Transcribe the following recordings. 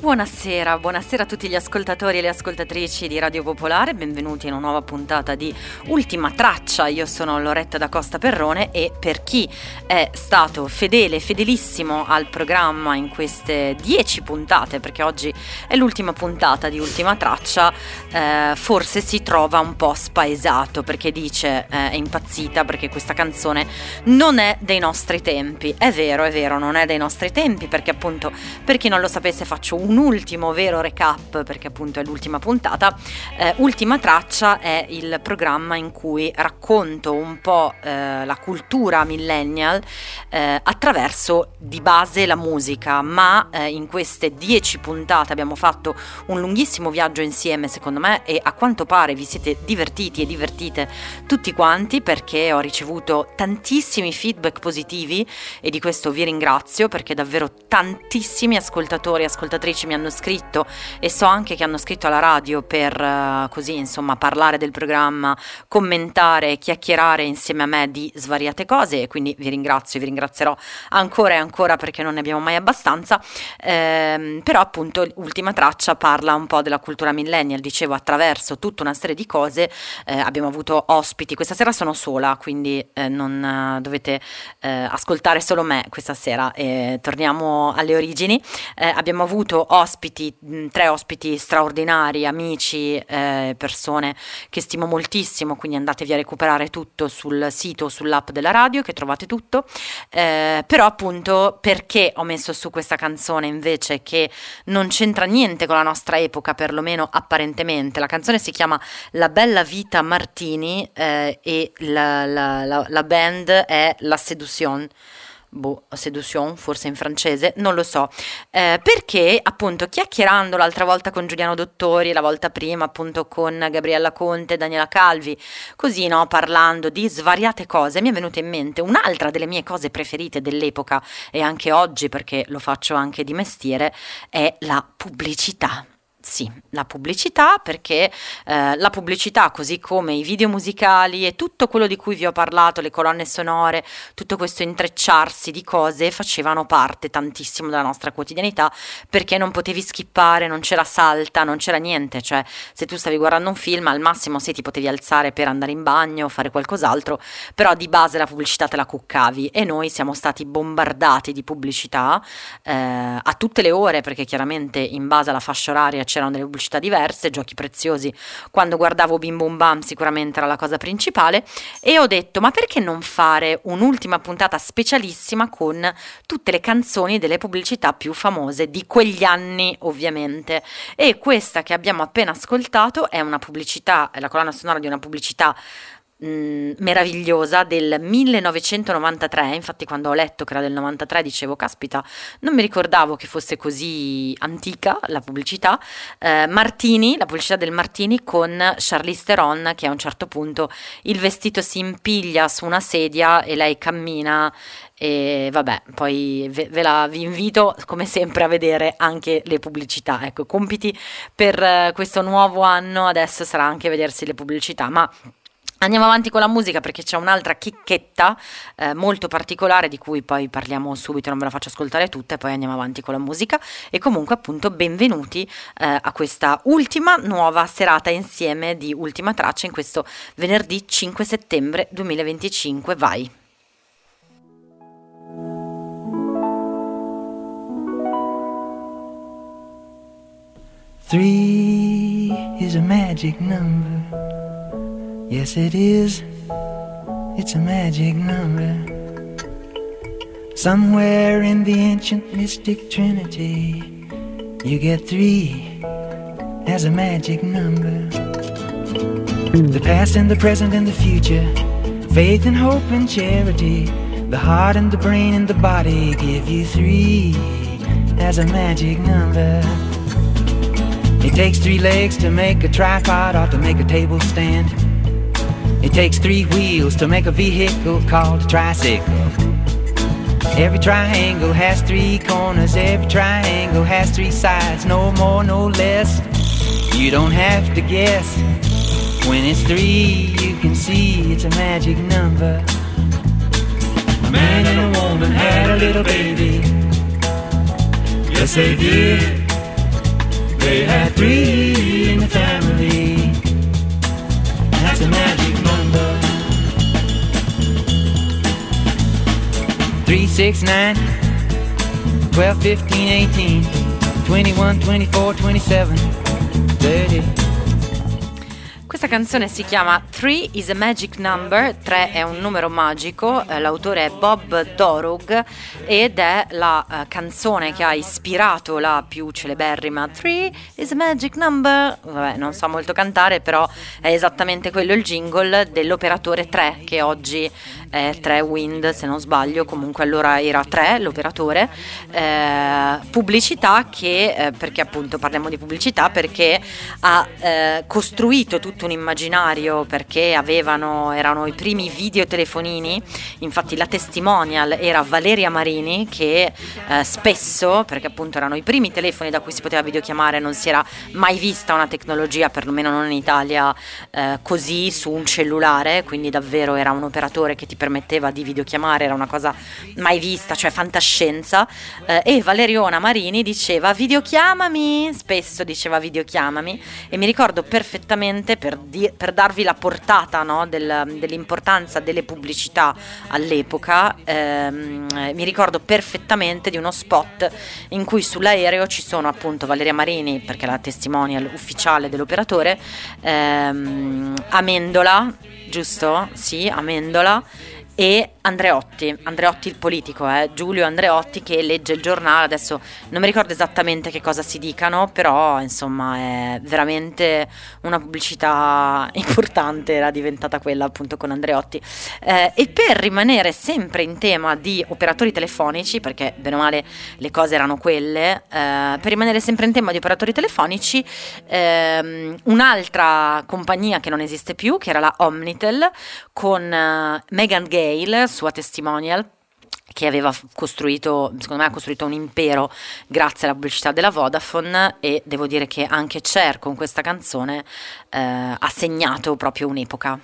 Buonasera, buonasera a tutti gli ascoltatori e le ascoltatrici di Radio Popolare, benvenuti in una nuova puntata di Ultima Traccia. Io sono Loretta da Costa Perrone e per chi è stato fedele, fedelissimo al programma in queste 10 puntate, perché oggi è l'ultima puntata di Ultima Traccia, forse si trova un po' spaesato perché dice è impazzita perché questa canzone non è dei nostri tempi. È vero, non è dei nostri tempi perché appunto, per chi non lo sapesse, faccio un ultimo vero recap perché appunto è l'ultima puntata. Ultima Traccia è il programma in cui racconto un po' la cultura millennial attraverso di base la musica, ma in queste 10 puntate abbiamo fatto un lunghissimo viaggio insieme, secondo me, e a quanto pare vi siete divertiti e divertite tutti quanti, perché ho ricevuto tantissimi feedback positivi e di questo vi ringrazio, perché davvero tantissimi ascoltatori e ascoltatrici mi hanno scritto, e so anche che hanno scritto alla radio per così insomma parlare del programma, commentare e chiacchierare insieme a me di svariate cose, e quindi vi ringrazio e vi ringrazierò ancora e ancora perché non ne abbiamo mai abbastanza. Però appunto Ultima Traccia parla un po' della cultura millennial, dicevo, attraverso tutta una serie di cose. Abbiamo avuto ospiti, questa sera sono sola, quindi non dovete ascoltare solo me questa sera, torniamo alle origini. Abbiamo avuto ospiti, 3 ospiti straordinari, amici, persone che stimo moltissimo, quindi andatevi a recuperare tutto sul sito, sull'app della radio, che trovate tutto. Però appunto, perché ho messo su questa canzone invece che non c'entra niente con la nostra epoca, perlomeno apparentemente. La canzone si chiama La Bella Vita Martini e la band è La Seduction. Seduction, forse in francese, non lo so, perché appunto chiacchierando l'altra volta con Giuliano Dottori, la volta prima appunto con Gabriella Conte e Daniela Calvi, così no, parlando di svariate cose, mi è venuta in mente un'altra delle mie cose preferite dell'epoca e anche oggi, perché lo faccio anche di mestiere, è la pubblicità. Sì, la pubblicità, perché la pubblicità, così come i video musicali e tutto quello di cui vi ho parlato, le colonne sonore, tutto questo intrecciarsi di cose, facevano parte tantissimo della nostra quotidianità, perché non potevi skippare, non c'era salta, non c'era niente. Cioè, se tu stavi guardando un film, al massimo sì, ti potevi alzare per andare in bagno o fare qualcos'altro, però di base la pubblicità te la cuccavi, e noi siamo stati bombardati di pubblicità a tutte le ore, perché chiaramente in base alla fascia oraria c'erano delle pubblicità diverse. Giochi Preziosi, quando guardavo Bim Bum Bam, sicuramente era la cosa principale, e ho detto ma perché non fare un'ultima puntata specialissima con tutte le canzoni delle pubblicità più famose di quegli anni, ovviamente. E questa che abbiamo appena ascoltato è una pubblicità, è la colonna sonora di una pubblicità meravigliosa del 1993. Infatti quando ho letto che era del 93 dicevo caspita, non mi ricordavo che fosse così antica la pubblicità. Martini, la pubblicità del Martini con Charlize Theron, che a un certo punto il vestito si impiglia su una sedia e lei cammina, e vabbè, poi vi invito come sempre a vedere anche le pubblicità. Ecco, compiti per questo nuovo anno adesso sarà anche vedersi le pubblicità. Ma andiamo avanti con la musica, perché c'è un'altra chicchetta molto particolare di cui poi parliamo subito, non ve la faccio ascoltare tutta e poi andiamo avanti con la musica. E comunque appunto benvenuti a questa ultima nuova serata insieme di Ultima Traccia in questo venerdì 5 settembre 2025. Vai! Three is a magic number. Yes, it is. It's a magic number. Somewhere in the ancient mystic trinity, you get 3 as a magic number. The past and the present and the future, faith and hope and charity, the heart and the brain and the body give you 3 as a magic number. It takes 3 legs to make a tripod or to make a table stand. It takes 3 wheels to make a vehicle called a tricycle. Every triangle has 3 corners, every triangle has 3 sides, no more, no less. You don't have to guess. When it's 3, you can see it's a magic number. A man and a woman had a little baby. Yes, they did. They had 3 in the family. That's a magic number. 3, 6, 9, 12, 15, 18, 21, 24, 27, 30. Questa canzone si chiama 3 is a Magic Number, 3 è un numero magico, l'autore è Bob Dorog ed è la canzone che ha ispirato la più celeberrima 3 is a Magic Number. Vabbè, non so molto cantare, però è esattamente quello il jingle dell'operatore 3, che oggi è 3 Wind se non sbaglio, comunque allora era 3 l'operatore. Pubblicità che, perché appunto parliamo di pubblicità, perché ha costruito tutto un immaginario, perché erano i primi videotelefonini. Infatti la testimonial era Valeria Marini, che spesso, perché appunto erano i primi telefoni da cui si poteva videochiamare, non si era mai vista una tecnologia, perlomeno non in Italia, così su un cellulare, quindi davvero era un operatore che ti permetteva di videochiamare, era una cosa mai vista, cioè fantascienza. E Valeriona Marini diceva videochiamami, spesso diceva videochiamami, e mi ricordo perfettamente, per darvi la portata, no, dell'importanza delle pubblicità all'epoca, mi ricordo perfettamente di uno spot in cui sull'aereo ci sono appunto Valeria Marini, perché è la testimonial ufficiale dell'operatore, Amendola, giusto? Sì, Amendola, e Andreotti il politico, Giulio Andreotti, che legge il giornale. Adesso non mi ricordo esattamente che cosa si dicano, però insomma è veramente una pubblicità importante, era diventata quella appunto con Andreotti. E per rimanere sempre in tema di operatori telefonici, perché bene o male le cose erano quelle, per rimanere sempre in tema di operatori telefonici, un'altra compagnia che non esiste più, che era la Omnitel, con Megan Gale, sua testimonial, che aveva costruito, secondo me ha costruito un impero grazie alla pubblicità della Vodafone, e devo dire che anche Cher con questa canzone ha segnato proprio un'epoca.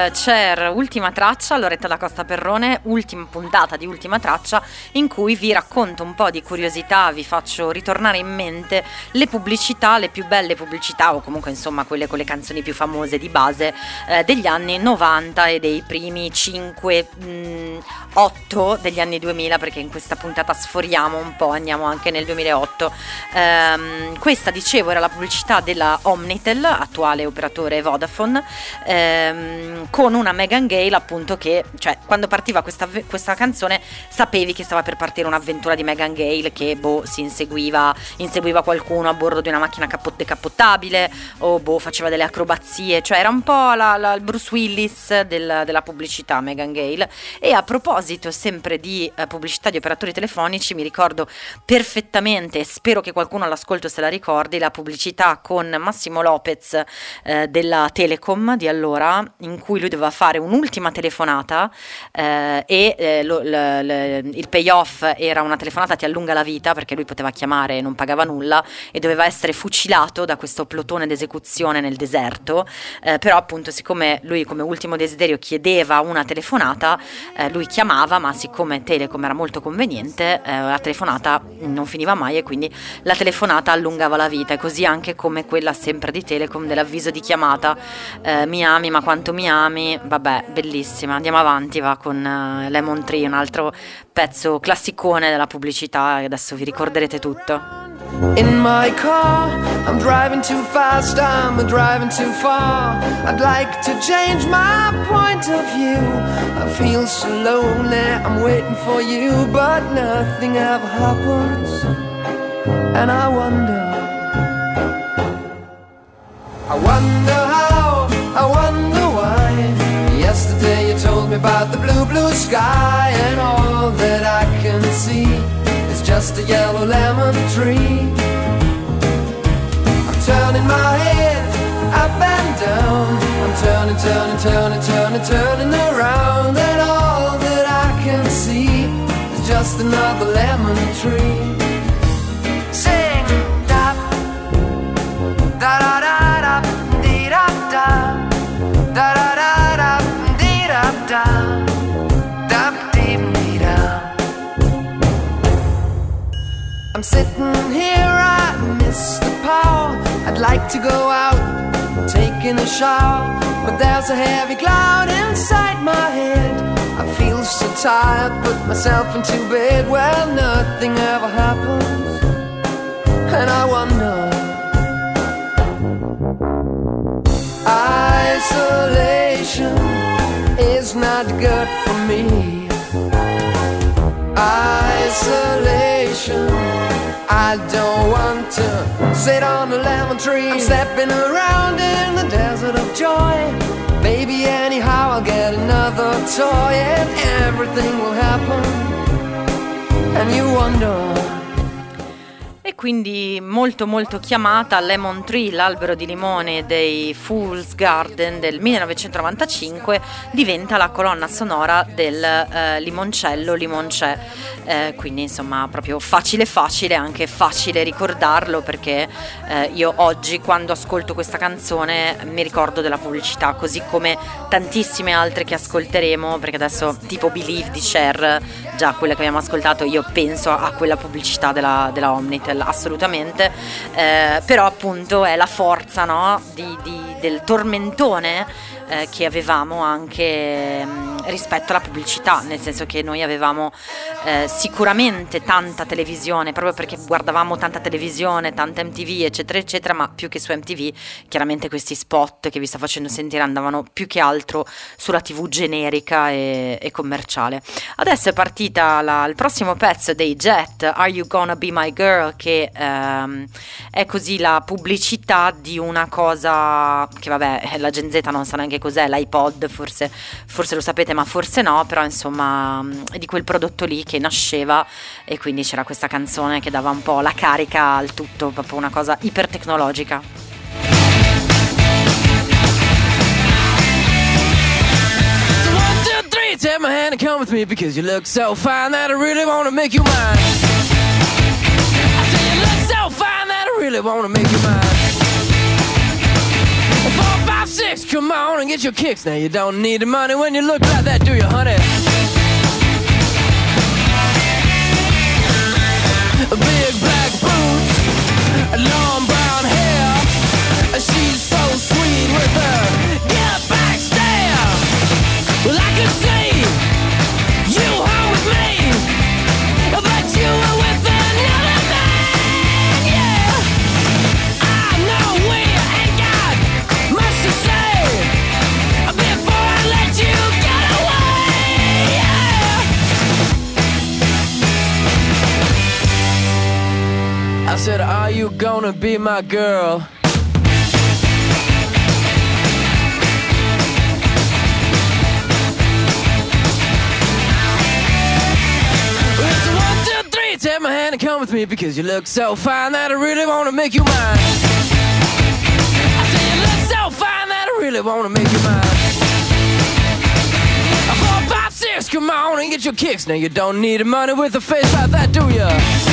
Cher, ultima traccia, Loretta da Costa Perrone, ultima puntata di Ultima Traccia, in cui vi racconto un po' di curiosità, vi faccio ritornare in mente le pubblicità, le più belle pubblicità, o comunque insomma quelle con le canzoni più famose di base degli anni 90 e dei primi 8 degli anni 2000, perché in questa puntata sforiamo un po', andiamo anche nel 2008. Questa, dicevo, era la pubblicità della Omnitel, attuale operatore Vodafone, con una Megan Gale, appunto, che, cioè, quando partiva questa canzone sapevi che stava per partire un'avventura di Megan Gale che inseguiva qualcuno a bordo di una macchina decappottabile, o faceva delle acrobazie, cioè era un po' il Bruce Willis della pubblicità, Megan Gale. E a proposito sempre di pubblicità di operatori telefonici, mi ricordo perfettamente, e spero che qualcuno all'ascolto se la ricordi, la pubblicità con Massimo Lopez della Telecom di allora, in cui lui doveva fare un'ultima telefonata il payoff era una telefonata ti allunga la vita, perché lui poteva chiamare e non pagava nulla, e doveva essere fucilato da questo plotone d'esecuzione nel deserto, però appunto siccome lui come ultimo desiderio chiedeva una telefonata, lui chiamava, ma siccome Telecom era molto conveniente, la telefonata non finiva mai e quindi la telefonata allungava la vita. E così anche come quella sempre di Telecom dell'avviso di chiamata, mi ami ma quanto mi ami, vabbè, bellissima. Andiamo avanti, va con Lemon Tree, un altro pezzo classicone della pubblicità, e adesso vi ricorderete tutto. In my car, I'm driving too fast, I'm driving too far. I'd like to change my point of view. I feel so lonely, I'm waiting for you, but nothing ever happens. And I wonder how, I wonder why. Yesterday you told me about the blue, blue sky, and all that I can see is just a yellow lemon tree. I'm turning my head up and down, I'm turning around, and all that I can see is just another lemon tree. Sing da da da da da dee da da da da da da dee da da da dee dee da. I'm sitting here, I miss the power. I'd like to go out, taking a shower, but there's a heavy cloud inside my head. I feel so tired, put myself into bed. Well, nothing ever happens, and I wonder. Isolation is not good for me. Isolation, I don't want to sit on a lemon tree. I'm stepping around in the desert of joy. Baby, anyhow I'll get another toy, and everything will happen, and you wonder. E quindi molto molto chiamata, Lemon Tree, l'albero di limone dei Fool's Garden del 1995, diventa la colonna sonora del limoncello Limoncè, quindi insomma proprio facile, anche facile ricordarlo, perché io oggi quando ascolto questa canzone mi ricordo della pubblicità, così come tantissime altre che ascolteremo, perché adesso tipo Believe di Cher, già quella che abbiamo ascoltato, io penso a quella pubblicità della Omnitel, assolutamente, però appunto è la forza, no, del tormentone che avevamo anche rispetto alla pubblicità, nel senso che noi avevamo sicuramente tanta televisione, proprio perché guardavamo tanta televisione, tanta MTV eccetera eccetera, ma più che su MTV chiaramente questi spot che vi sto facendo sentire andavano più che altro sulla TV generica e commerciale. Adesso è partita il prossimo pezzo dei Jet, Are You Gonna Be My Girl, che è così la pubblicità di una cosa che vabbè la Gen Z non sa neanche cos'è, l'iPod, forse lo sapete ma forse no, però insomma è di quel prodotto lì che nasceva, e quindi c'era questa canzone che dava un po' la carica al tutto, proprio una cosa iper tecnologica. So 1, 2, 3, take my hand and come with me, because you look so fine that I really wanna make you mine. I say you look so fine that I really wanna make you mine. 4, 5, 6 come on and get your kicks. Now you don't need the money when you look like that, do you, honey? Big black boots, long brown hair. She's so sweet with her get back stare. Well, I could see you home with me, but you were with another man, yeah. I know we ain't got much to say before I let you get away, yeah. I said, are you gonna be my girl? Take my hand and come with me because you look so fine that I really wanna make you mine. I say you look so fine that I really wanna make you mine. 4, 5, 6, come on and get your kicks. Now you don't need the money with a face like that, do ya?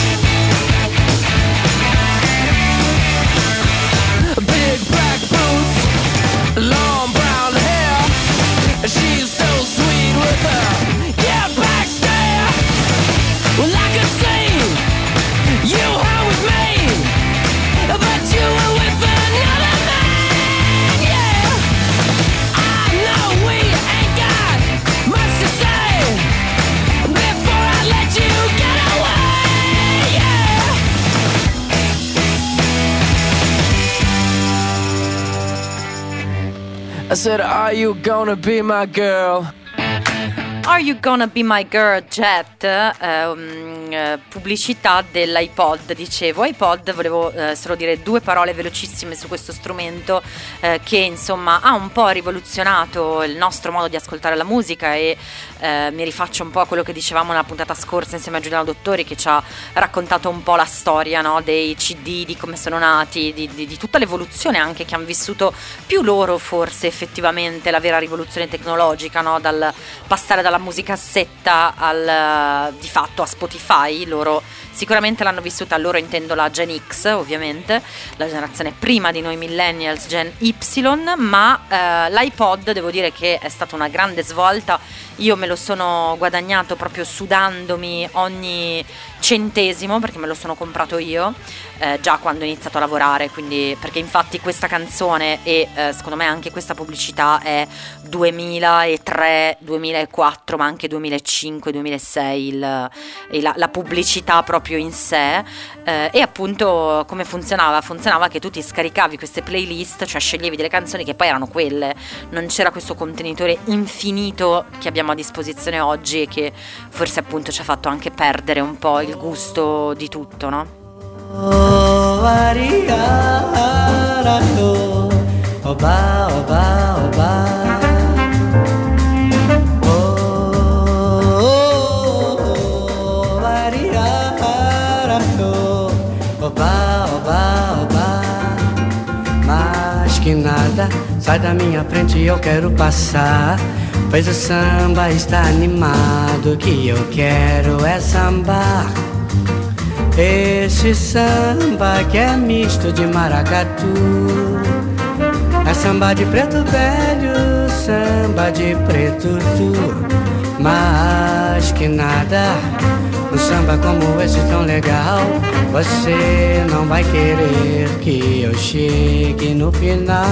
Big black boots, long brown hair. She's so sweet with her get back stare. Well, I could see you home with me, but you were with another man, yeah. I know we ain't got much to say before I let you get away, yeah. I said, are you gonna be my girl? Are You Gonna Be My Girl, Jet, pubblicità dell'iPod, dicevo. iPod, volevo solo dire 2 parole velocissime su questo strumento che insomma ha un po' rivoluzionato il nostro modo di ascoltare la musica e mi rifaccio un po' a quello che dicevamo nella puntata scorsa insieme a Giuliano Dottori, che ci ha raccontato un po' la storia, no, dei CD, di come sono nati, di tutta l'evoluzione anche che hanno vissuto più loro forse effettivamente la vera rivoluzione tecnologica, no, dal passare dalla musicassetta di fatto a Spotify. Loro sicuramente l'hanno vissuta, loro intendo la Gen X ovviamente, la generazione prima di noi millennials, Gen Y, ma l'iPod devo dire che è stata una grande svolta. Io me lo sono guadagnato proprio sudandomi ogni centesimo perché me lo sono comprato io già quando ho iniziato a lavorare, quindi, perché infatti questa canzone e secondo me anche questa pubblicità è 2003, 2004 ma anche 2005, 2006 la pubblicità proprio in sé e appunto come funzionava? Funzionava che tu ti scaricavi queste playlist, cioè sceglievi delle canzoni che poi erano quelle, non c'era questo contenitore infinito che abbiamo a disposizione oggi e che forse appunto ci ha fatto anche perdere un po' il gusto di tutto, no? Mas que nada, sai da minha frente, eu quero passar. Pois o samba está animado, que eu quero é sambar. Esse samba que é misto de maracatu, é samba de preto velho, samba de preto tu. Mas que nada, um samba como esse tão legal, você não vai querer que eu chegue no final.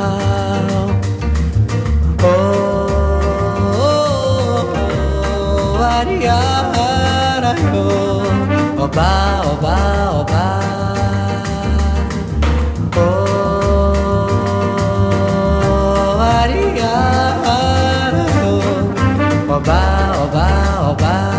Ariara, oba, oba, oba. Ariara, oba, oba, oba.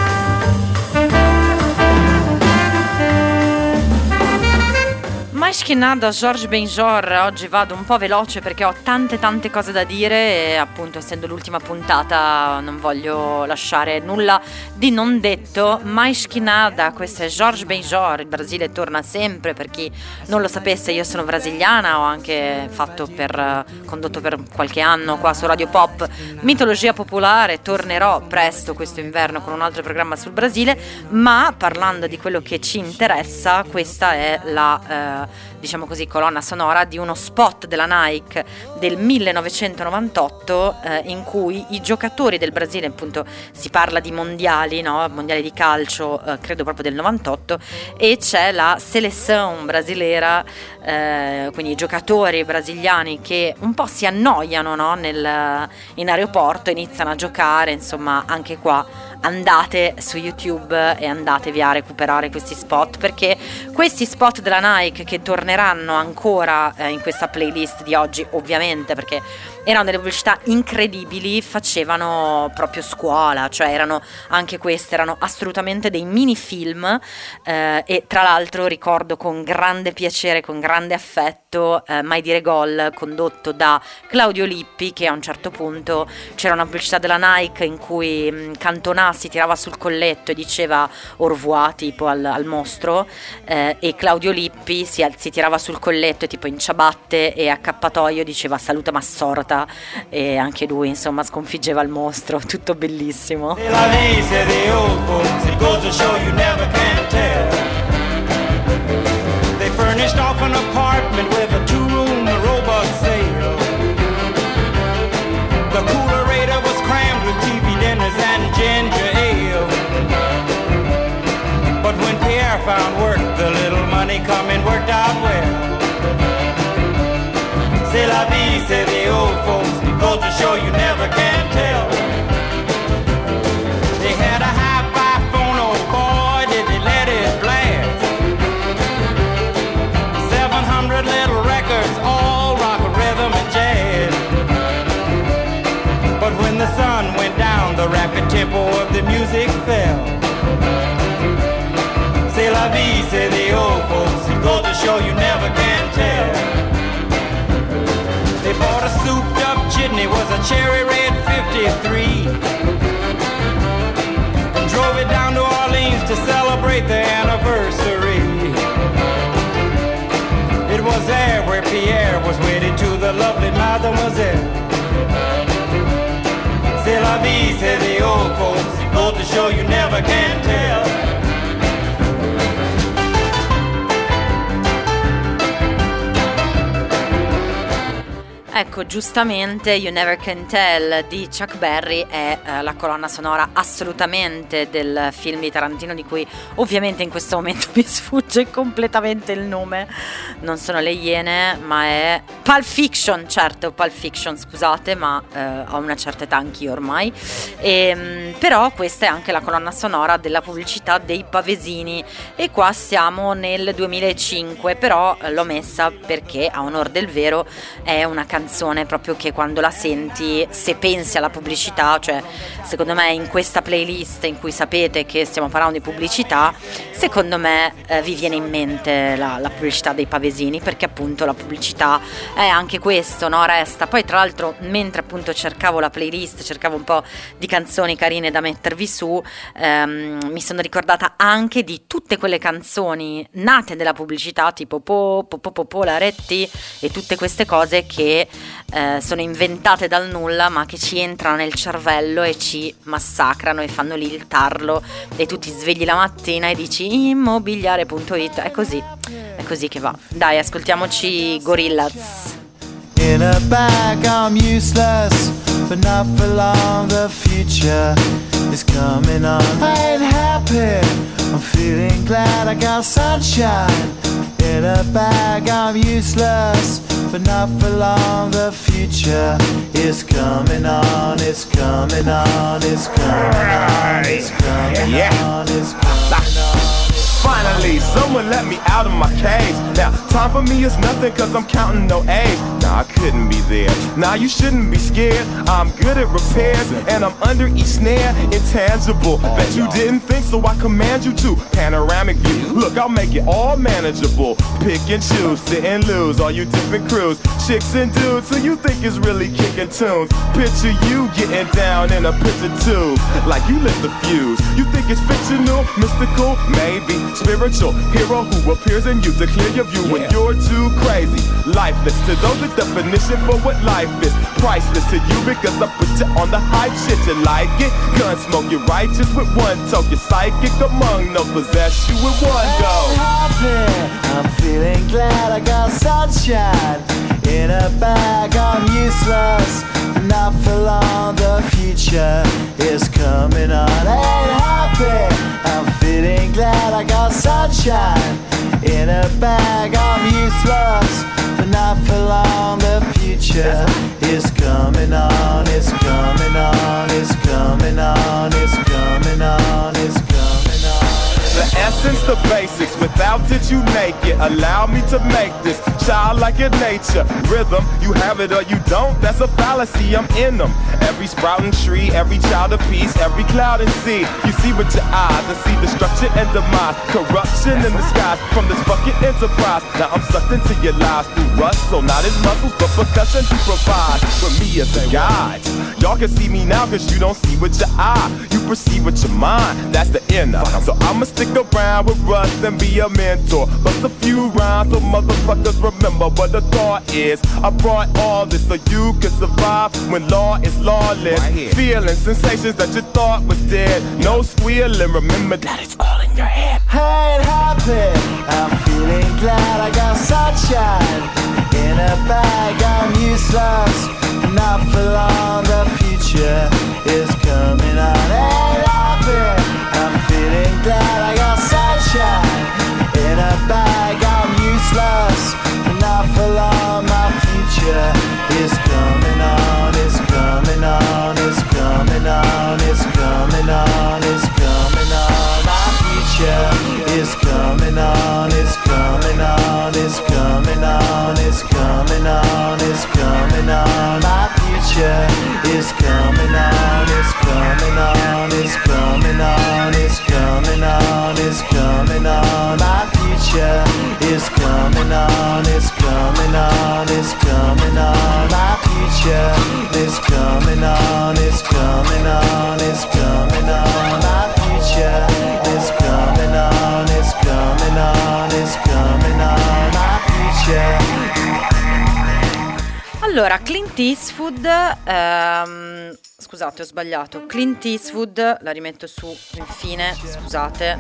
Mais que Maishkina da Georges Benjor. Oggi vado un po' veloce perché ho tante cose da dire e appunto essendo l'ultima puntata non voglio lasciare nulla di non detto. Maishkina da questo è Georges Benjor. Il Brasile torna sempre, per chi non lo sapesse io sono brasiliana, ho anche condotto per qualche anno qua su Radio Pop Mitologia Popolare, tornerò presto questo inverno con un altro programma sul Brasile, ma parlando di quello che ci interessa, questa è la diciamo così colonna sonora di uno spot della Nike del 1998 in cui i giocatori del Brasile, appunto si parla di mondiali, no? Mondiali di calcio, credo proprio del 98, e c'è la seleção brasilera, quindi i giocatori brasiliani che un po' si annoiano, no? In aeroporto, iniziano a giocare, insomma anche qua andate su YouTube e andatevi a recuperare questi spot, perché questi spot della Nike che torneranno ancora in questa playlist di oggi, ovviamente perché erano delle pubblicità incredibili, facevano proprio scuola, cioè erano assolutamente dei mini film e tra l'altro ricordo con grande piacere, con grande affetto Mai dire gol, condotto da Claudio Lippi, che a un certo punto c'era una pubblicità della Nike in cui Cantona si tirava sul colletto e diceva au revoir tipo al mostro, e Claudio Lippi si tirava sul colletto e tipo in ciabatte e accappatoio diceva saluta Massorta, e anche lui insomma sconfiggeva il mostro, tutto bellissimo. They furnished off an apartment with a 2-room robot sale. The coolerator was crammed with TV dinners and ginger ale. But when Pierre found work, the little money coming worked out well. C'est la vie, say the old folks, it goes to show you never can tell. They had a hi-fi phone, oh boy, did they let it blast. 700 little records, all rock, rhythm, and jazz. But when the sun went down, the rapid tempo of the music fell. C'est la vie, say the old folks, it goes to show you never can tell. They bought a souped up jitney, was a cherry red 53, and drove it down to Orleans to celebrate their anniversary. It was there where Pierre was wedded to the lovely mademoiselle. C'est la vie, say the old folks, it goes to show you never can tell. Ecco, giustamente You Never Can Tell di Chuck Berry è la colonna sonora assolutamente del film di Tarantino, di cui ovviamente in questo momento mi sfugge completamente il nome, non sono Le Iene, ma è Pulp Fiction, certo, Pulp Fiction, scusate, ma ho una certa età anch'io ormai, però questa è anche la colonna sonora della pubblicità dei Pavesini, e qua siamo nel 2005, però l'ho messa perché a onor del vero è una canzone proprio che quando la senti, se pensi alla pubblicità, cioè secondo me in questa playlist in cui sapete che stiamo parlando di pubblicità, secondo me vi viene in mente la pubblicità dei Pavesini, perché appunto la pubblicità è anche questo, no? Resta. Poi tra l'altro mentre appunto cercavo la playlist, cercavo un po' di canzoni carine da mettervi su, mi sono ricordata anche di tutte quelle canzoni nate della pubblicità, tipo Polaretti e tutte queste cose che sono inventate dal nulla ma che ci entrano nel cervello e ci massacrano e fanno lì il tarlo, e tu ti svegli la mattina e dici immobiliare.it, è così che va. Dai, ascoltiamoci Gorillaz. In a bag I'm useless, but not for long, the future is coming on. I ain't happy, I'm feeling glad I got sunshine. In a bag I'm useless, but not for long, the future is coming on, it's coming on, it's coming on, it's coming on, it's coming on. Finally, someone let me out of my cage. Now, time for me is nothing cause I'm counting no A's. Nah, I couldn't be there. Now you shouldn't be scared, I'm good at repairs, and I'm under each snare, intangible. Bet you didn't think, so I command you to. Panoramic view, look, I'll make it all manageable. Pick and choose, sit and lose, all you different crews, chicks and dudes who you think is really kicking tunes. Picture you getting down in a picture tube, like you lit the fuse. You think it's fictional, mystical, maybe spiritual hero who appears in you to clear your view when you're too crazy. Lifeless to those, the definition for what life is. Priceless to you because I put you on the hype shit. You like it? Gun smoke, you're righteous with one toe. You're psychic among those, possess you with one go. I'm feeling glad I got sunshine in a bag. I'm useless, not for long. The future is coming on. Ain't happy. I'm feeling glad I got sunshine in a bag. I'm useless, but not for long. The future is coming on. It's coming on. It's coming on. It's coming on. It's coming on. The essence, the basics, without it you make it. Allow me to make this childlike in nature. Rhythm, you have it or you don't, that's a fallacy, I'm in them. Every sprouting tree, every child of peace, every cloud and sea. You see with your eyes and see destruction and demise. Corruption in the skies from this fucking enterprise. Now I'm sucked into your lives through rust, so not as muscles, but percussion to provide for me as a guide. Y'all can see me now cause you don't see with your eye. You perceive with your mind, that's the inner. So I'ma stick around with Russ and be a mentor. Bust a few rhymes so motherfuckers remember what the thought is. I brought all this so you can survive when law is lawless. Feeling sensations that you thought was dead. No squealing, remember that it's all in your head. I ain't happy, I'm feeling glad I got sunshine in a bag. I'm useless, not for long. The future is coming on. Ain't happy, I'm feeling glad I got sunshine in a bag. I'm useless, not for long. My future is coming on. It's coming on. It's coming on. It's coming on. It's coming on. My future is coming on. It's coming on. It's coming on. It's coming on. It's coming on. My future is coming on. It's coming on. It's coming on. It's coming on. It's coming on. My future is coming on. It's coming on. It's coming on. My future is coming on. It's coming on. It's coming on. My future is coming on. It's coming on. It's coming on. My future. Allora, Clint Eastwood, scusate ho sbagliato, Clint Eastwood, la rimetto su infine, scusate,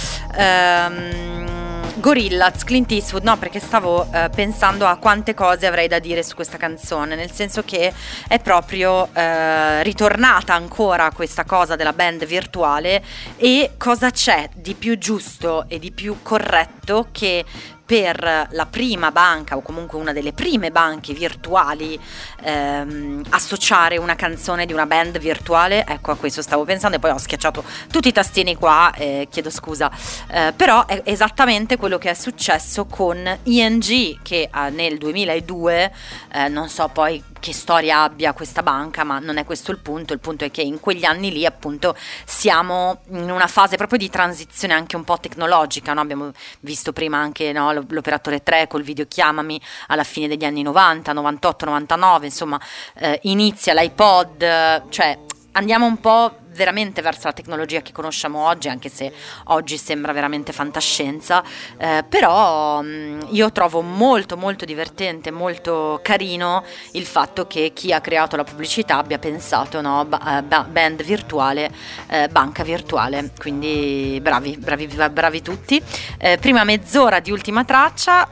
Gorillaz, Clint Eastwood, no perché stavo pensando a quante cose avrei da dire su questa canzone, nel senso che è proprio ritornata ancora questa cosa della band virtuale, e cosa c'è di più giusto e di più corretto che per la prima banca, o comunque una delle prime banche virtuali, associare una canzone di una band virtuale. Ecco, a questo stavo pensando e poi ho schiacciato tutti i tastini qua, chiedo scusa, però è esattamente quello che è successo con ING, che nel 2002, non so poi che storia abbia questa banca, ma non è questo il punto è che in quegli anni lì appunto siamo in una fase proprio di transizione anche un po' tecnologica, no? Abbiamo visto prima anche, no, l'operatore 3 col video chiamami alla fine degli anni 90, 98, 99, insomma inizia l'iPod, cioè andiamo un po' veramente verso la tecnologia che conosciamo oggi, anche se oggi sembra veramente fantascienza, però io trovo molto molto divertente, molto carino il fatto che chi ha creato la pubblicità abbia pensato, no, band virtuale, banca virtuale, quindi bravi tutti. Prima mezz'ora di ultima traccia,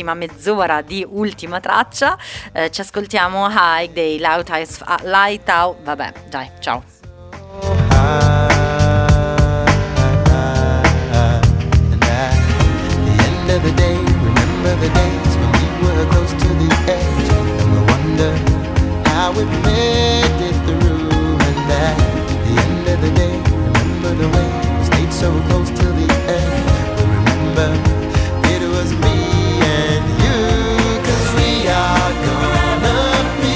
ci ascoltiamo High Day, Lighthouse, vabbè dai, ciao. And at the end of the day, remember the days when we were close to the edge, and we wonder how we made it through. And at the end of the day, remember the way we stayed so close to the edge. We remember it was me and you, 'cause we are gonna be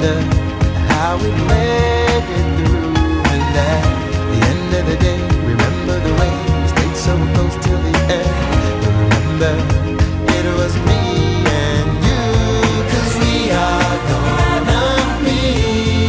wonder how we made it through. And at the end of the day, remember the way we stayed so close till the end. Remember, it was me and you, 'cause we are gonna be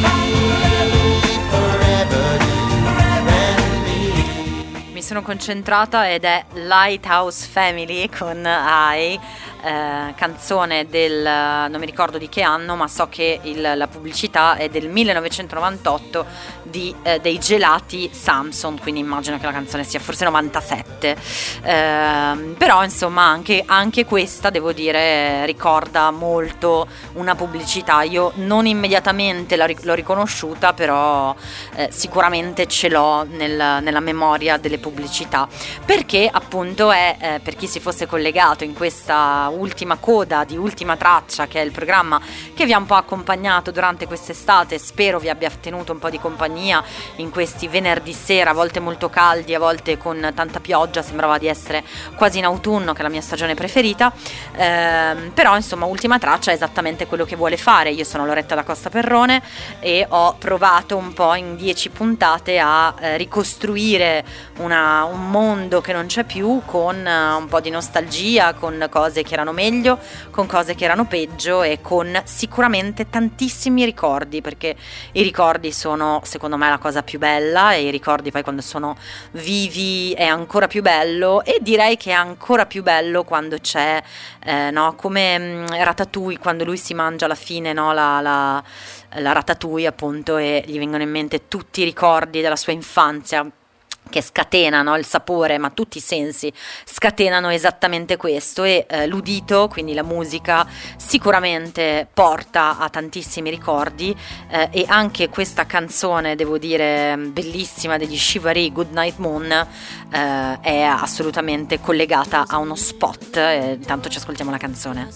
forever, you and me. Mi sono concentrata ed è Lighthouse Family con I, canzone del, non mi ricordo di che anno, ma so che la pubblicità è del 1998 dei gelati Samson, quindi immagino che la canzone sia forse 97, però insomma anche questa, devo dire, ricorda molto una pubblicità. Io non immediatamente l'ho riconosciuta, però sicuramente ce l'ho nella memoria delle pubblicità, perché appunto è, per chi si fosse collegato in questa ultima coda di Ultima Traccia, che è il programma che vi ha un po' accompagnato durante quest'estate, spero vi abbia tenuto un po' di compagnia in questi venerdì sera, a volte molto caldi, a volte con tanta pioggia, sembrava di essere quasi in autunno, che è la mia stagione preferita, però insomma Ultima Traccia è esattamente quello che vuole fare. Io sono Loretta da Costa Perrone e ho provato un po' in 10 puntate a ricostruire un mondo che non c'è più, con un po' di nostalgia, con cose che erano meglio, con cose che erano peggio e con sicuramente tantissimi ricordi, perché i ricordi sono secondo me la cosa più bella, e i ricordi poi quando sono vivi è ancora più bello, e direi che è ancora più bello quando c'è no, come Ratatouille, quando lui si mangia alla fine, no, la ratatouille appunto, e gli vengono in mente tutti i ricordi della sua infanzia che scatenano il sapore, ma tutti i sensi scatenano esattamente questo, e l'udito, quindi la musica, sicuramente porta a tantissimi ricordi, e anche questa canzone, devo dire, bellissima, degli Shivari, Good Night Moon, è assolutamente collegata a uno spot. Intanto ci ascoltiamo la canzone.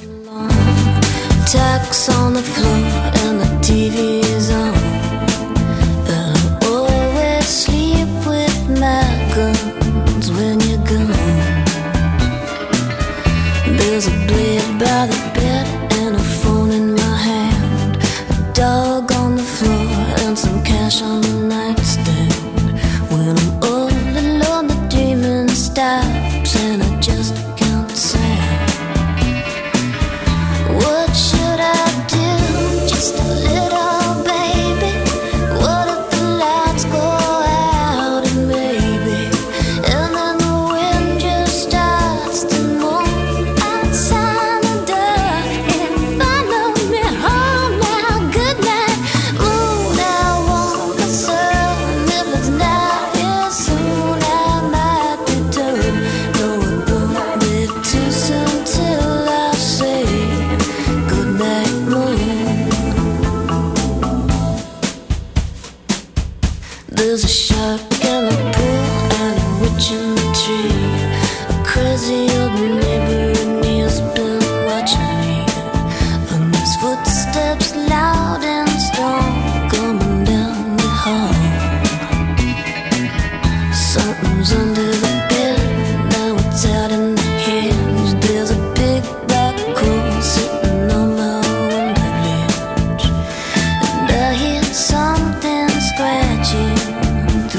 Tacks on the floor and the TV is on. Sleep with my guns when you're gone. There's a blade by the bed and a phone in my hand, a dog on the floor and some cash on the nightstand. When I'm all alone, the dreaming stops and I just can't stand. What should I do? Just a little baby. What if the lights go out and maybe, and then the wind just starts to moan outside the door and follow me home now. Good night, moon. I want the sun. If it's not here soon, I might return. No, it won't be too soon till I say good night, moon. There's a shark in the pool and a witch in the tree. A crazy old neighbor and he's been watching me. And there's footsteps loud and strong coming down the hall. Something's under the bed, now it's out in the hedge. There's a big black hole sitting on my window ledge, and I hear something scratching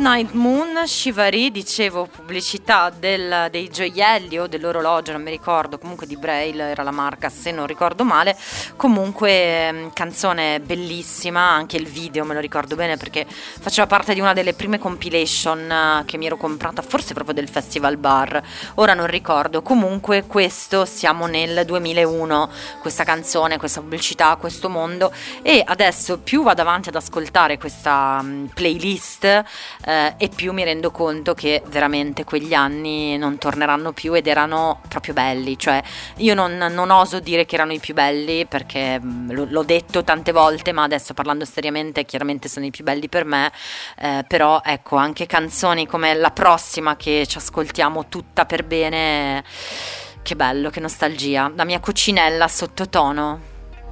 Midnight Moon, Shivari, dicevo, pubblicità dei gioielli o dell'orologio, non mi ricordo, comunque di Braille era la marca se non ricordo male. Comunque canzone bellissima, anche il video me lo ricordo bene perché faceva parte di una delle prime compilation che mi ero comprata, forse proprio del Festival Bar, ora non ricordo. Comunque questo, siamo nel 2001, questa canzone, questa pubblicità, questo mondo, e adesso più vado avanti ad ascoltare questa playlist e più mi rendo conto che veramente quegli anni non torneranno più ed erano proprio belli. Cioè io non oso dire che erano i più belli perché l'ho detto tante volte, ma adesso parlando seriamente chiaramente sono i più belli per me, però ecco, anche canzoni come la prossima che ci ascoltiamo tutta per bene, che bello, che nostalgia, La mia coccinella sottotono.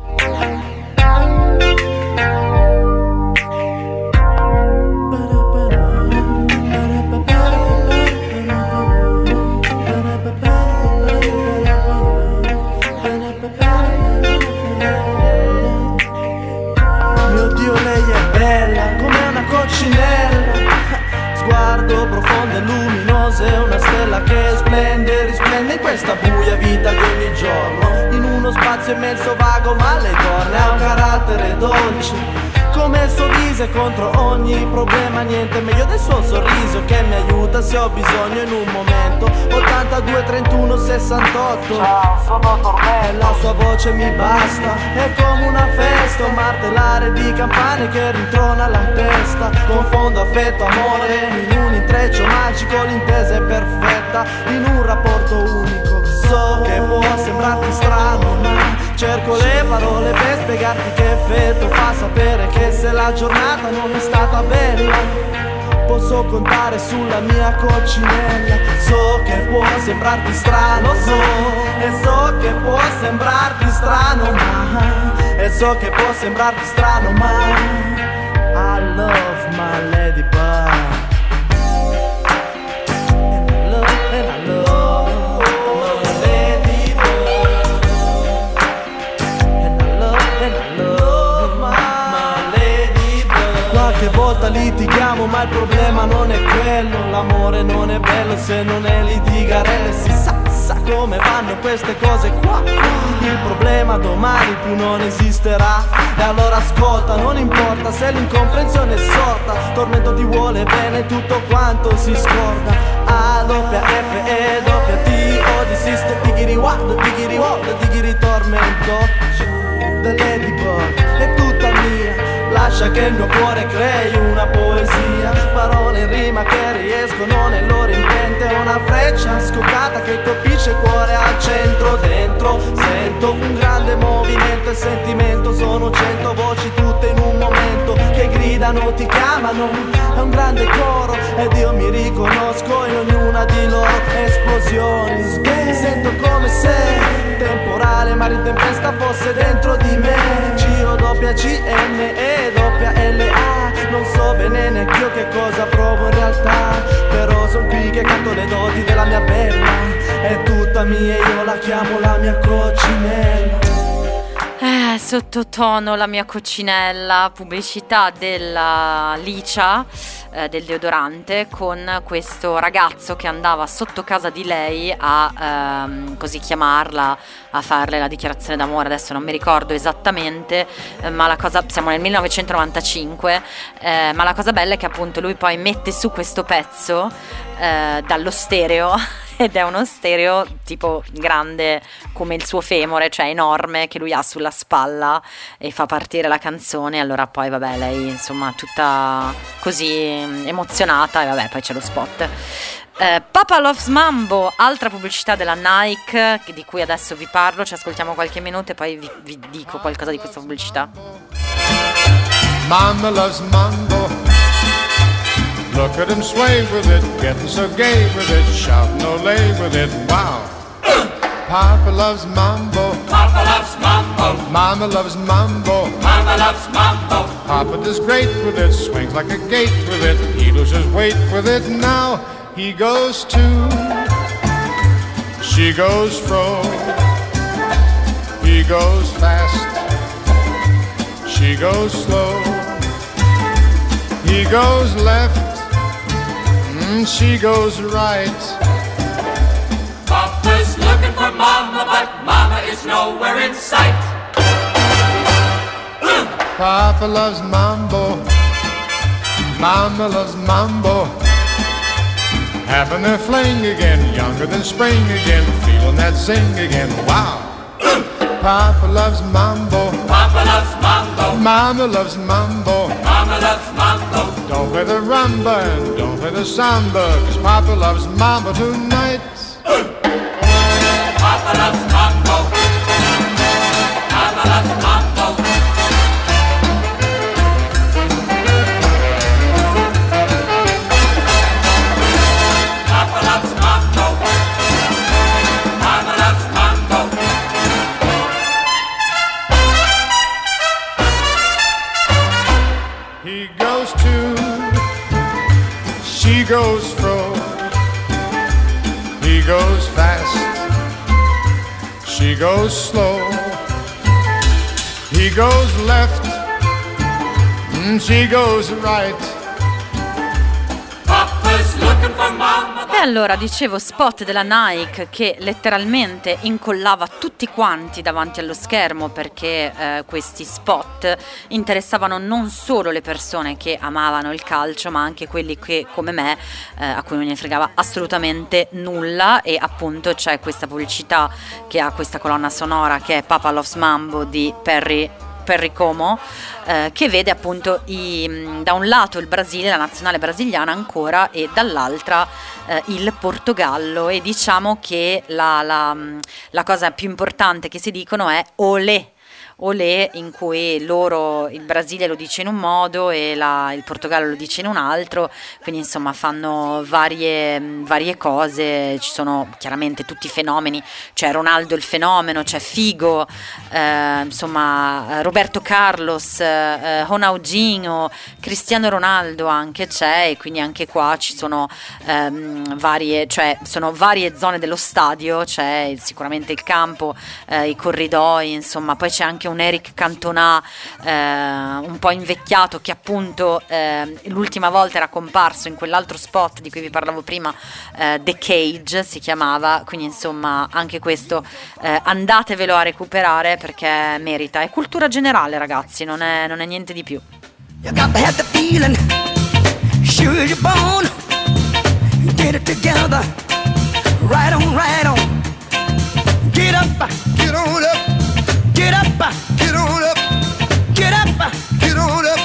Sguardo profondo e luminoso, è una stella che splende, risplende in questa buia vita di ogni giorno. In uno spazio immenso vago ma le torne, ha un carattere dolce come il suo viso, e contro ogni problema niente meglio del suo sorriso che mi aiuta se ho bisogno in un momento. 82 31 68, ciao, sono Tormento, e la sua voce mi basta, è come una festa, un martellare di campane che rintrona la testa. Confondo affetto, amore in un intreccio magico, l'intesa è perfetta in un rapporto unico. So che può sembrarti strano, ma cerco le parole per spiegarti che effetto fa sapere che se la giornata non è stata bella posso contare sulla mia coccinella. So che può sembrarti strano, e so che può sembrarti strano, e so che può sembrarti strano, ma I love my ladybug. Litighiamo ma il problema non è quello, l'amore non è bello se non è litigarelle. Si sa come vanno queste cose qua. Il problema domani più non esisterà, e allora ascolta, non importa se l'incomprensione è sorta. Tormento ti vuole bene, tutto quanto si scorda. A doppia F E doppia T O di sister, digiri what, digiri what, digiri tormento. The Ladybug è tutta mia, lascia che il mio cuore crei una poesia. Parole in rima che riescono nel loro intento, una freccia scoccata che colpisce il cuore al centro. Dentro sento un grande movimento e sentimento, sono 100 voci tutte in un momento che gridano, ti chiamano, è un grande coro ed io mi riconosco in ognuna di loro. Esplosioni, sento come se temporale mare in tempesta fosse dentro di me. Giro doppia CN e doppia LA, non so bene neanche io che cosa provo in realtà, però sono qui che canto le doti della mia bella, è tutta mia e io la chiamo la mia coccinella. Sottotono, La mia coccinella, pubblicità della Licia, del deodorante, con questo ragazzo che andava sotto casa di lei a così chiamarla, a farle la dichiarazione d'amore. Adesso non mi ricordo esattamente, ma la cosa, siamo nel 1995, ma la cosa bella è che appunto lui poi mette su questo pezzo dallo stereo ed è uno stereo tipo grande come il suo femore, cioè enorme, che lui ha sulla spalla e fa partire la canzone. Allora poi vabbè, lei insomma tutta così emozionata, e vabbè poi c'è lo spot. Papa Loves Mambo, altra pubblicità della Nike di cui adesso vi parlo, ci ascoltiamo qualche minuto e poi vi dico qualcosa di questa pubblicità. Mama loves mambo, look at him sway with it, getting so gay with it, shouting Olay with it, wow. Papa loves mambo, Papa loves mambo, Mama loves mambo, Mama loves mambo. Papa does great with it, swings like a gate with it, he loses weight with it, now he goes to, she goes fro, he goes fast, she goes slow, he goes left, She goes right. Papa's looking for Mama, but Mama is nowhere in sight. Papa loves mambo, Mama loves mambo. Having their fling again, younger than spring again, feeling that zing again, wow. Papa loves mambo, Papa loves mambo, Mama loves mambo. Mama loves mambo. Don't play the rumba and don't play the samba, 'cause Papa loves mambo tonight. Papa loves mambo, Mama loves mambo. Papa loves mambo, Mama loves mambo. He goes to, she goes fro. He goes fast, she goes slow. He goes left, she goes right. Papa's looking for Mama. E allora dicevo, spot della Nike che letteralmente incollava tutti quanti davanti allo schermo, perché questi spot interessavano non solo le persone che amavano il calcio, ma anche quelli che, come me, a cui non ne fregava assolutamente nulla. E appunto c'è questa pubblicità che ha questa colonna sonora che è Papa Loves Mambo di Perry Como, che vede appunto da un lato il Brasile, la nazionale brasiliana ancora, e dall'altra il Portogallo. E diciamo che la cosa più importante che si dicono è olé, in cui il Brasile lo dice in un modo e il Portogallo lo dice in un altro, quindi insomma fanno varie cose. Ci sono chiaramente tutti i fenomeni, c'è Ronaldo il fenomeno, c'è Figo, insomma Roberto Carlos, Ronaldinho, Cristiano Ronaldo anche c'è, e quindi anche qua ci sono varie zone dello stadio, c'è sicuramente il campo, i corridoi, insomma. Poi c'è anche un Eric Cantona un po' invecchiato, che appunto l'ultima volta era comparso in quell'altro spot di cui vi parlavo prima, The Cage si chiamava, quindi insomma anche questo andatevelo a recuperare perché merita, è cultura generale ragazzi, non è niente di più. You got to have the feeling, sure you're born, get it together, right on, get up, get on up. Get up, get on up, get up, get on up.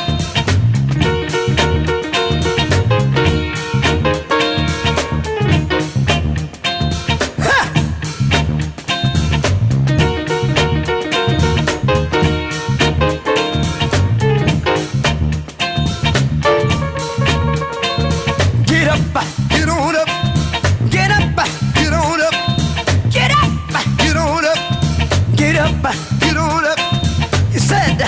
Ha! Get up, get on up, get up, get on up, get up, get on up, get up. You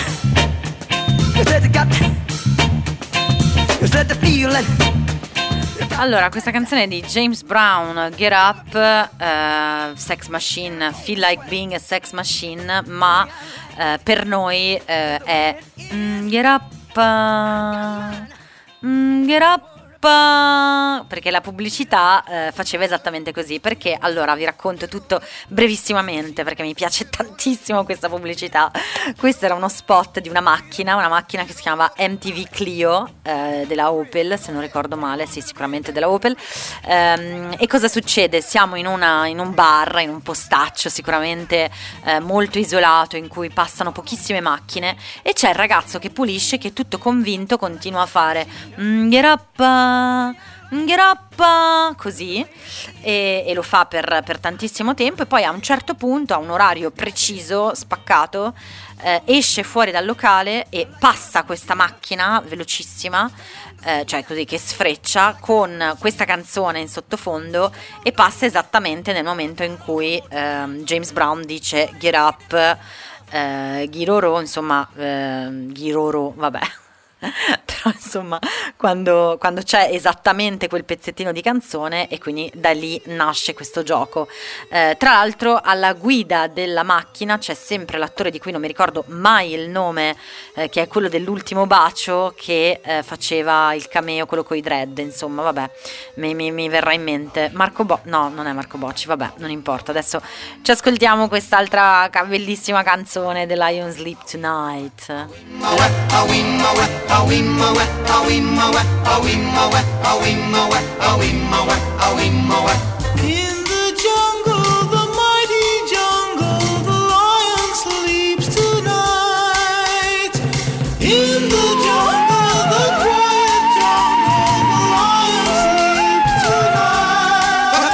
said the feeling. Allora, questa canzone è di James Brown, Get Up, Sex Machine, Feel Like Being a Sex Machine, ma per noi è Get Up, Get Up, perché la pubblicità faceva esattamente così. Perché allora vi racconto tutto brevissimamente perché mi piace tantissimo questa pubblicità. Questo era uno spot di una macchina che si chiamava MTV Clio, della Opel, se non ricordo male, sì, sicuramente della Opel. E cosa succede? Siamo in un bar, in un postaccio sicuramente molto isolato, in cui passano pochissime macchine, e c'è il ragazzo che pulisce, che tutto convinto continua a fare Get up, così, e lo fa per tantissimo tempo, e poi a un certo punto, a un orario preciso, spaccato, esce fuori dal locale e passa questa macchina velocissima, cioè così, che sfreccia con questa canzone in sottofondo, e passa esattamente nel momento in cui James Brown dice Get Up, Giroro, insomma, Giroro, vabbè. Però però insomma quando c'è esattamente quel pezzettino di canzone, e quindi da lì nasce questo gioco. Tra l'altro alla guida della macchina c'è sempre l'attore di cui non mi ricordo mai il nome, che è quello dell'Ultimo bacio, che faceva il cameo, quello coi dread, insomma vabbè, mi verrà in mente no, non è Marco Bocci, vabbè, non importa. Adesso ci ascoltiamo quest'altra bellissima canzone, The Lion Sleep Tonight. In the jungle, the mighty jungle, the lion sleeps tonight. In the jungle, the quiet jungle, the lion sleeps tonight.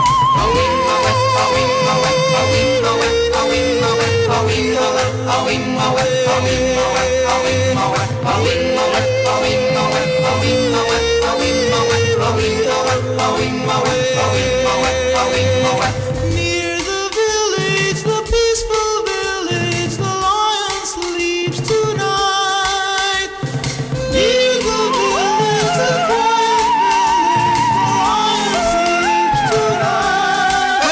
Near the village, the peaceful village, the lion sleeps tonight. Near the village, the quiet village, the lion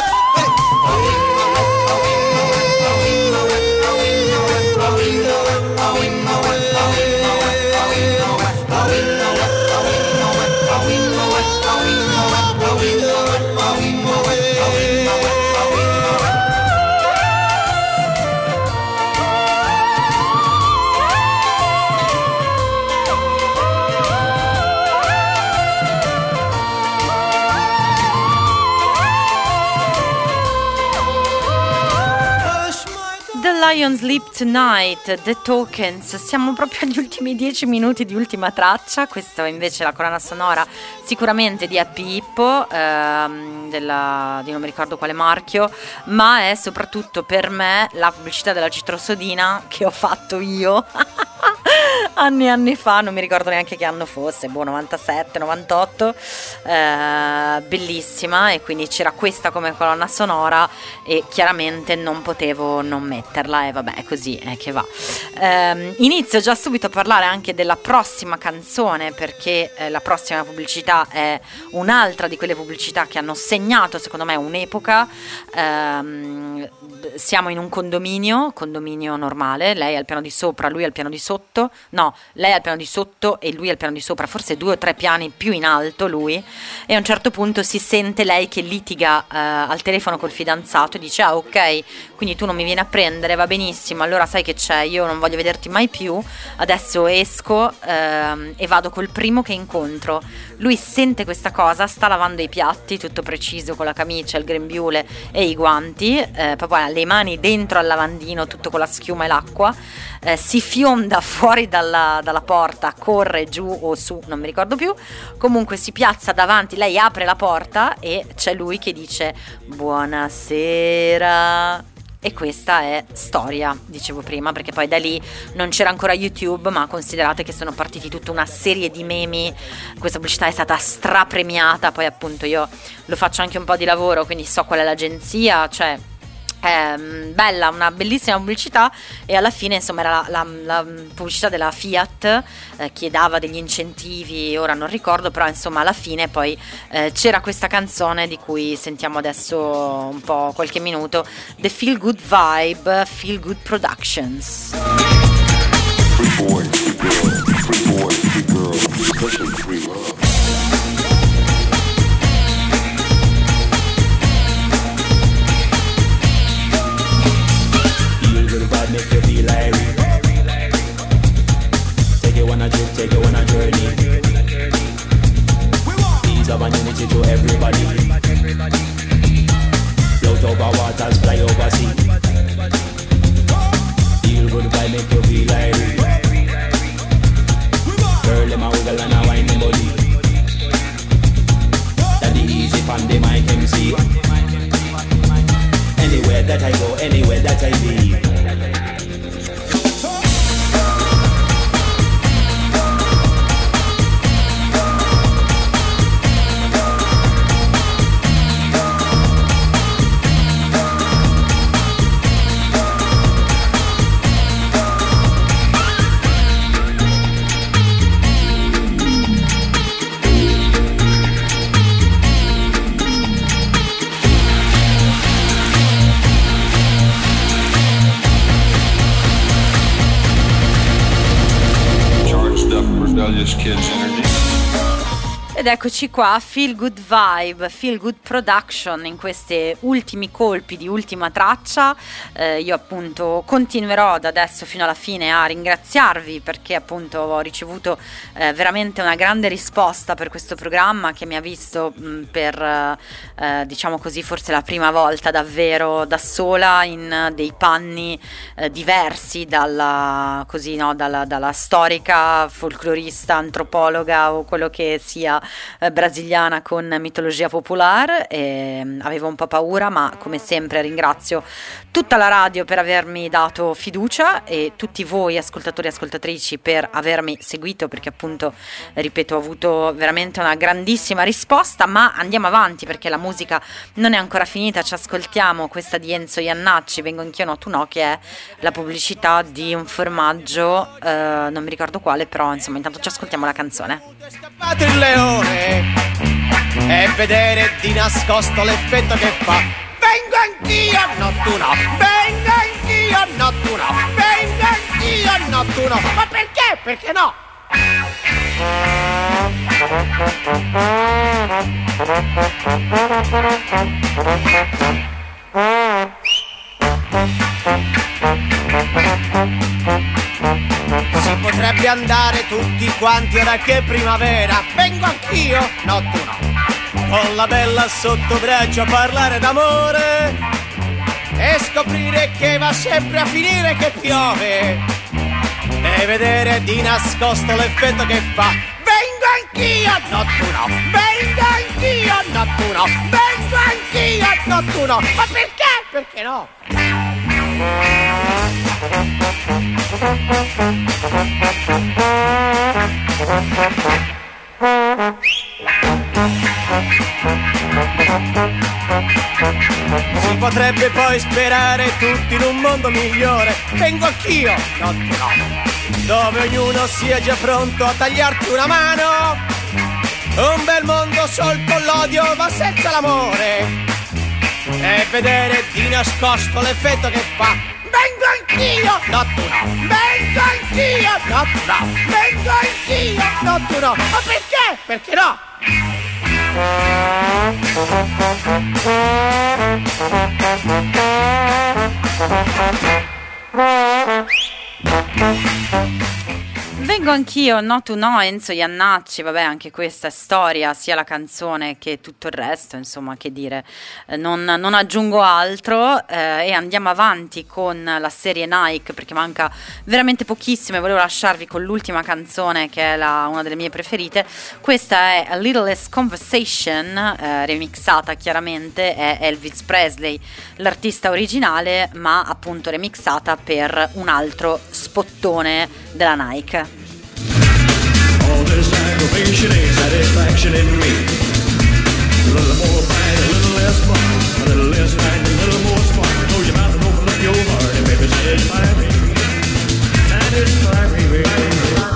Lion Sleep Tonight, The Tokens. Siamo proprio agli ultimi 10 minuti di ultima traccia. Questa invece è la colonna sonora sicuramente di Happy Hippo, di non mi ricordo quale marchio, ma è soprattutto per me la pubblicità della citrosodina che ho fatto io anni e anni fa, non mi ricordo neanche che anno fosse, 97, 98, bellissima, e quindi c'era questa come colonna sonora e chiaramente non potevo non metterla, e vabbè, così è che va. Inizio già subito a parlare anche della prossima canzone, perché la prossima pubblicità è un'altra di quelle pubblicità che hanno segnato secondo me un'epoca. Siamo in un condominio normale, lei al piano di sopra, lui al piano di sotto, no, lei al piano di sotto e lui al piano di sopra, forse 2 o 3 piani più in alto lui, e a un certo punto si sente lei che litiga al telefono col fidanzato e dice: ah, ok, quindi tu non mi vieni a prendere, va benissimo, allora sai che c'è, io non voglio vederti mai più, adesso esco e vado col primo che incontro. Lui sente questa cosa, sta lavando i piatti, tutto preciso, con la camicia, il grembiule e i guanti, proprio le mani dentro al lavandino, tutto con la schiuma e l'acqua, si fionda fuori dalla porta, corre giù o su, non mi ricordo più, comunque si piazza davanti, lei apre la porta e c'è lui che dice buonasera. E questa è storia, dicevo prima, perché poi da lì non c'era ancora YouTube, ma considerate che sono partiti tutta una serie di memi. Questa pubblicità è stata strapremiata, poi appunto io lo faccio anche un po' di lavoro, quindi so qual è l'agenzia, cioè bella, una bellissima pubblicità, e alla fine insomma era la pubblicità della Fiat che dava degli incentivi, ora non ricordo, però insomma alla fine poi c'era questa canzone di cui sentiamo adesso un po', qualche minuto, The Feel Good Vibe, Feel Good Productions. Free boy, free girl, free boy, free girl, especially free love. Make you feel like take you on a trip, take you on a journey. Ease of an unity to everybody. Float over waters, fly over sea. Feel good vibe, make you feel like girl, them a wiggle and a wine the body. That the easy pan the mic MC. Anywhere that I go, anywhere that I be. Ed eccoci qua, Feel Good Vibe, Feel Good Production in questi ultimi colpi di ultima traccia. Io appunto continuerò da adesso fino alla fine a ringraziarvi perché appunto ho ricevuto veramente una grande risposta per questo programma che mi ha visto per diciamo così forse la prima volta davvero da sola in dei panni diversi dalla storica, folclorista, antropologa o quello che sia brasiliana con mitologia popolare. Avevo un po' paura, ma come sempre ringrazio tutta la radio per avermi dato fiducia e tutti voi ascoltatori e ascoltatrici per avermi seguito, perché appunto ripeto ho avuto veramente una grandissima risposta. Ma andiamo avanti perché la musica non è ancora finita. Ci ascoltiamo questa di Enzo Iannacci, Vengo anch'io no tu no, che è la pubblicità di un formaggio, non mi ricordo quale, però insomma intanto ci ascoltiamo la canzone. È scappato il leone e vedere di nascosto l'effetto che fa. Vengo anch'io, no tu no. Vengo anch'io, no tu no. Vengo anch'io, no tu no. Ma perché? Perché no? Si potrebbe andare tutti quanti ora che è primavera. Vengo anch'io, no tu no. Con la bella sotto braccio a parlare d'amore e scoprire che va sempre a finire che piove e vedere di nascosto l'effetto che fa. Vengo anch'io, no tu no. Vengo anch'io, no tu no. Vengo anch'io, no tu no. Ma perché? Perché no? Si potrebbe poi sperare tutti in un mondo migliore. Vengo anch'io, no tu no. Dove ognuno sia già pronto a tagliarti una mano. Un bel mondo sol con l'odio ma senza l'amore e vedere di nascosto l'effetto che fa. Vengo anch'io, no tu no. Vengo anch'io, no tu no. Vengo anch'io, no tu no. Ma perché? Perché no? Vengo anch'io, no tu no, Enzo Iannacci. Vabbè, anche questa è storia, sia la canzone che tutto il resto, insomma, che dire, non aggiungo altro. E andiamo avanti con la serie Nike perché manca veramente pochissimo e volevo lasciarvi con l'ultima canzone che è una delle mie preferite. Questa è A Little Less Conversation, remixata chiaramente, è Elvis Presley l'artista originale, ma appunto remixata per un altro spottone della Nike. All this aggravation ain't satisfaction in me. A little more fight, a little less fun. A little less fight, a little more spark. Close your mouth and open up your heart and baby satisfy me. Satisfy me, baby.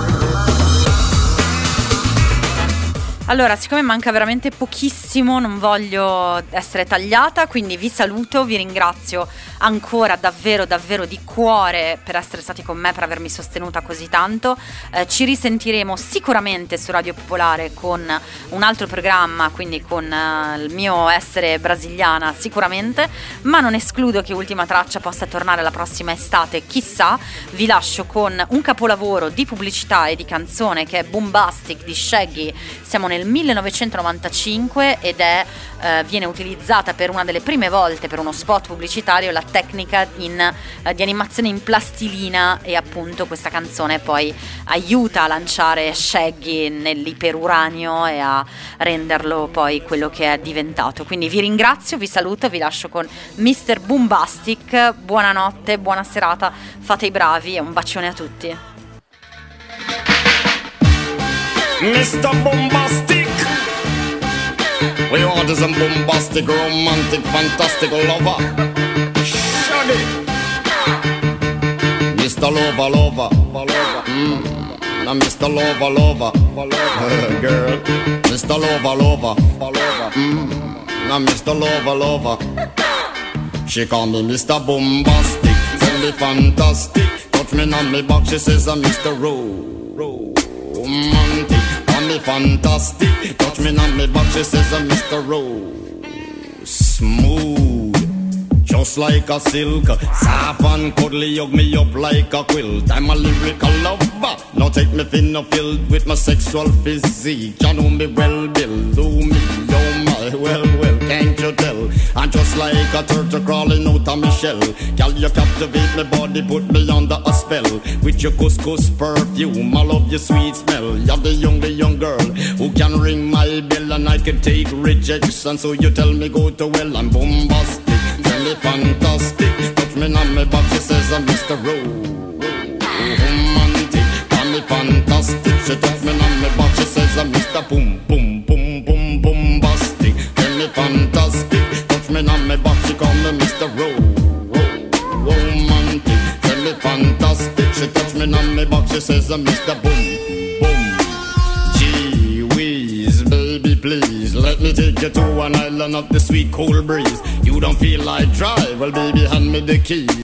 Allora, siccome manca veramente pochissimo, non voglio essere tagliata, quindi vi saluto, vi ringrazio ancora davvero davvero di cuore per essere stati con me, per avermi sostenuta così tanto. Ci risentiremo sicuramente su Radio Popolare con un altro programma, quindi con il mio essere brasiliana sicuramente, ma non escludo che Ultima Traccia possa tornare la prossima estate, chissà. Vi lascio con un capolavoro di pubblicità e di canzone che è Boombastic di Shaggy. Siamo nel 1995 ed viene utilizzata per una delle prime volte per uno spot pubblicitario la tecnica di animazione in plastilina, e appunto questa canzone poi aiuta a lanciare Shaggy nell'iperuranio e a renderlo poi quello che è diventato. Quindi vi ringrazio, vi saluto, vi lascio con Mr. Boombastic. Buonanotte, buona serata, fate i bravi e un bacione a tutti. Mr. Boombastic, we want is a bombastic, romantic, fantastic lover. Shaggy, Mr. Lover, lover, now Mr. Lover, lover, girl, Mr. Lover, lover, now Mr. Lover, lover. She call me Mr. Boombastic, tell me fantastic. Touch me on me back, she says I'm Mr. Romantic. On me me fantastic. Touch me on me back, she says I'm Mr. Rose. Smooth, just like a silk. Soft and cuddly, hug me up like a quilt. I'm a lyrical lover. Now take me thin or filled with my sexual physique. You know me well, Bill. Do me, oh my, well, can't you tell? I'm just like a turtle crawling out of my shell. Girl, you captivate my body, put me under a spell. With your couscous perfume, I love your sweet smell. You're the young girl who can ring my bell, and I can take rejection. So you tell me go to well, I'm bombastic. Tell me fantastic. Touch me on my back, she says I'm Mr. Romantic. Tell me fantastic. She touch me on my back, she says I'm Mr. Boom, boom, boom, boom, bombastic. Tell me fantastic. Touch me on my back, she call me Mr. Romantic. Tell me fantastic. She touch me on my back, she says I'm Mr. Boom, boom. Gee whiz, baby, please let me take you to an island of the sweet cool breeze. You don't feel like drive? Well, baby, hand me the key.